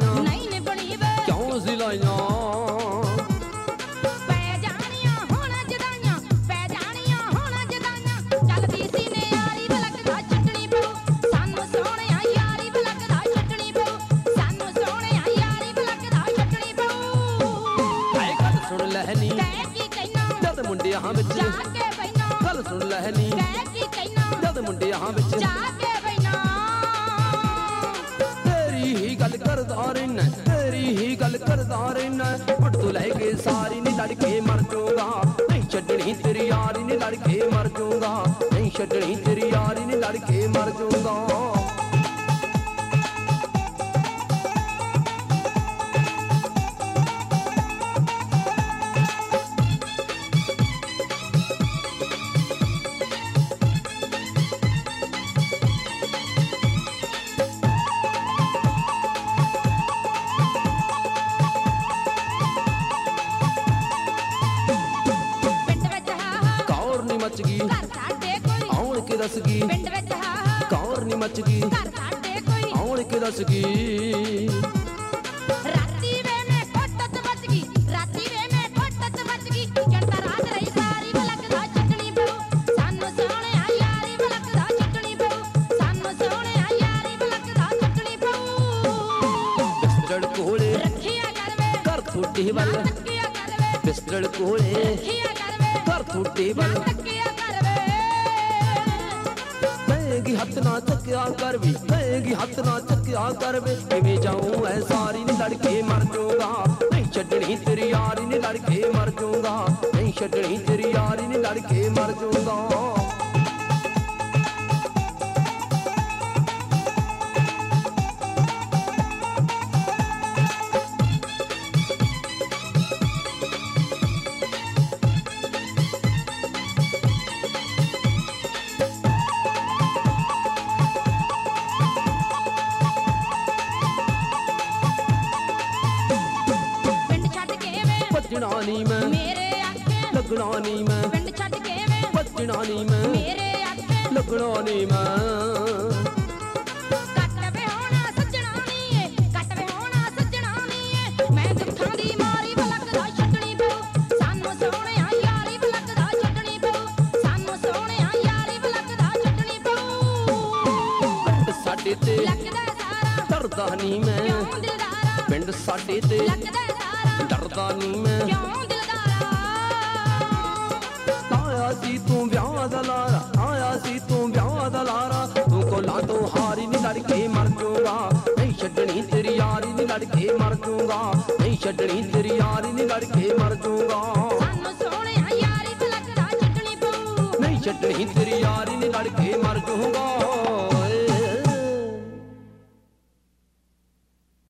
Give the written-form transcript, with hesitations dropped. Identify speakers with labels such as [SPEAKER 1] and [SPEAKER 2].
[SPEAKER 1] सिलाइयां
[SPEAKER 2] नहीं निभनी वे
[SPEAKER 1] क्यों सिलाइयां
[SPEAKER 2] पै जानियां होना जदाइयां पै जानियां होना जदाइयां चलदी सीने यारी बलकदा छटनी पऊ सानू सोहणिया यारी बलकदा छटनी पऊ सानू सोहणिया यारी बलकदा छटनी पऊ
[SPEAKER 1] है गल सुन लहनी
[SPEAKER 2] ਕਹਿ ਕੀ ਕਹਿਣਾ
[SPEAKER 1] जद मुंडियां विच
[SPEAKER 2] ਜਾ ਕੇ ਬੈਨਾ
[SPEAKER 1] गल सुन लहनी
[SPEAKER 2] ਕਹਿ ਕੀ ਕਹਿਣਾ
[SPEAKER 1] जद मुंडियां विच
[SPEAKER 2] ਜਾ ਕੇ ਬੈਨਾ
[SPEAKER 1] तेरी ही गल करदा रहना तेरी ही गल करदा रहना मुड़ तो लैके सारी नी लड़के मर जाऊंगा नहीं छड्डनी तेरी यारी नी लड़के मर जाऊंगा नहीं छड्डनी तेरी यारी नी लड़के मर जाऊंगा
[SPEAKER 2] ਪਿੰਡ ਵਿੱਚ ਹਾ
[SPEAKER 1] कौर नी मच गई
[SPEAKER 2] ਘਰ ਸਾਡੇ ਕੋਈ
[SPEAKER 1] आउण के दस गई
[SPEAKER 2] ਪਿੰਡ ਵਿੱਚ ਹਾ
[SPEAKER 1] कौर नी मच गई
[SPEAKER 2] ਘਰ ਸਾਡੇ ਕੋਈ
[SPEAKER 1] आउण के दस गई
[SPEAKER 2] ਰਾਤੀ ਵੇ ਮੈਂ ਫੋਟਤ ਮਚ ਗਈ ਰਾਤੀ ਵੇ ਮੈਂ ਫੋਟਤ ਮਚ ਗਈ ਚੰਦਾ ਰਾਤ ਰਹੀ ਸਾਰੀ ਬਲਕਦਾ ਛੱਡਣੀ ਪਊ ਸਾਨੂੰ ਸੋਹਣਿਆ ਯਾਰੀ ਬਲਕਦਾ ਛੱਡਣੀ ਪਊ ਸਾਨੂੰ ਸੋਹਣਿਆ ਯਾਰੀ ਬਲਕਦਾ ਛੱਡਣੀ ਪਊ
[SPEAKER 1] बिस्तड़ कोले
[SPEAKER 2] ਰੱਖਿਆ ਕਰ ਵੇ
[SPEAKER 1] कर थोड़ी वल
[SPEAKER 2] ਤੱਕਿਆ ਕਰ ਵੇ
[SPEAKER 1] बिस्तड़ कोले
[SPEAKER 2] ਰੱਖਿਆ ਕਰ ਵੇ
[SPEAKER 1] कर थोड़ी वल
[SPEAKER 2] ਤੱਕਿਆ ਕਰ ਵੇ
[SPEAKER 1] कहेगी हथ ना चक्या कर भी कहेगी हथ ना चक्या कर वे किवें जाऊं ऐ सारी नी लड़के मर जाऊंगा नहीं छड्डनी तेरी यारी नी लड़के मर जाऊंगा नहीं छड्डनी तेरी यारी नी लड़के मर जाऊंगा
[SPEAKER 2] ਪਿੰਡ ਛੱਡ ਕੇ ਵੇ
[SPEAKER 1] भजना नी मैं
[SPEAKER 2] ਮੇਰੇ ਆਖੇ
[SPEAKER 1] लगना नी मैं
[SPEAKER 2] ਪਿੰਡ ਛੱਡ ਕੇ ਵੇ
[SPEAKER 1] भजना नी मैं
[SPEAKER 2] ਮੇਰੇ ਆਖੇ
[SPEAKER 1] लगना नी मैं
[SPEAKER 2] ਕੱਟ ਵੇ ਹੋਣਾ ਸੱਜਣਾ ਨੀ ਏ ਕੱਟ ਵੇ ਹੋਣਾ ਸੱਜਣਾ ਨੀ ਏ ਮੈਂ ਦੁੱਖਾਂ ਦੀ ਮਾਰੀ ਬਲਕਦਾ ਛੱਡਣੀ ਪਊ ਸਾਨੂੰ ਸੋਹਣਿਆ ਯਾਰੀ ਬਲਕਦਾ ਛੱਡਣੀ ਪਊ ਸਾਨੂੰ ਸੋਹਣਿਆ ਯਾਰੀ ਬਲਕਦਾ ਛੱਡਣੀ ਪਊ
[SPEAKER 1] पिंड साडे ते
[SPEAKER 2] ਲੱਗਦਾ ਸਾਰਾ
[SPEAKER 1] डरदा नी मैं
[SPEAKER 2] ਕਿਉਂ ਦਿਲਦਾਰਾ
[SPEAKER 1] पिंड साडे ते
[SPEAKER 2] ਲੱਗਦਾ ਸਾਰਾ
[SPEAKER 1] डरदा नी मैं
[SPEAKER 2] ਕਿਉਂ ਦਿਲਦਾਰਾ
[SPEAKER 1] आया सी तू ब्याह दा लारा आया सी तू ब्याह दा लारा तू कोला तो हारी नी लड़के मर जाऊंगा नहीं छड्डनी तेरी यारी नी लड़के मर जाऊंगा नहीं छड्डनी तेरी यारी नी लड़के